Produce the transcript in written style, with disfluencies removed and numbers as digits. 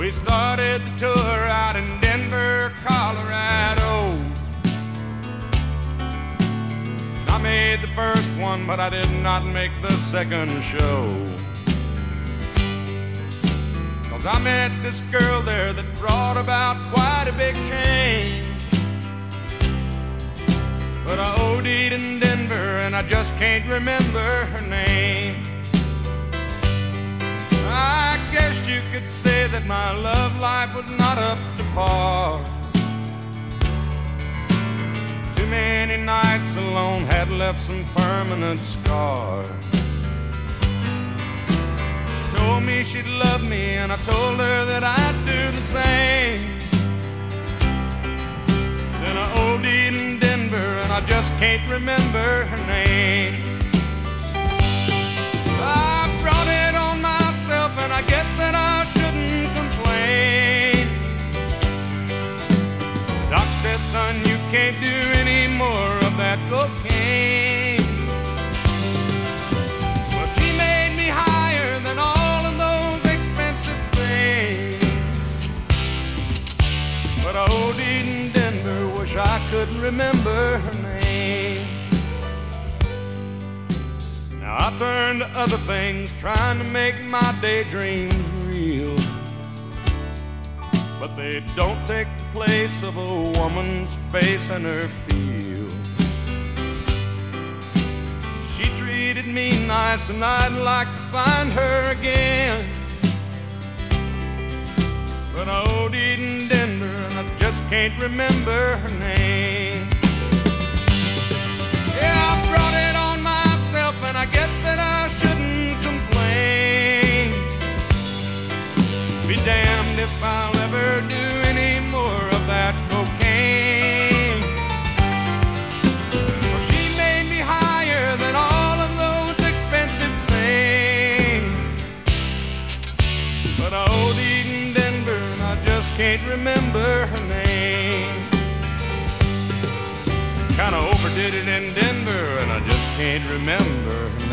We started the tour out in Denver, Colorado. I made the first one, but I did not make the second show. 'Cause I met this girl there that brought about quite a big change. But I OD'd in Denver and I just can't remember her name. I guess you could say that my love life was not up to par. Too many nights alone had left some permanent scars. She told me she'd love me and I told her that I'd do the same. Then I OD'd in Denver and I just can't remember her name. I brought it on myself and I guess that I shouldn't complain. Doc says, son, you can't do any more of that cocaine. Well, she made me higher than all of those expensive things. But I OD'd in Denver, wish I could remember her name. Now I turn to other things, trying to make my daydreams real. But they don't take the place of a woman's face and her feels. She treated me nice and I'd like to find her again. But I OD'd in Denver and I just can't remember her name. Yeah, I brought it on myself and I guess that I shouldn't complain. Be damned if I'll ever do any more of that cocaine. Well, she made me higher than all of those expensive things. But I OD'd in Denver and I just can't remember her name. Kinda overdid it in Denver and I just can't remember her name.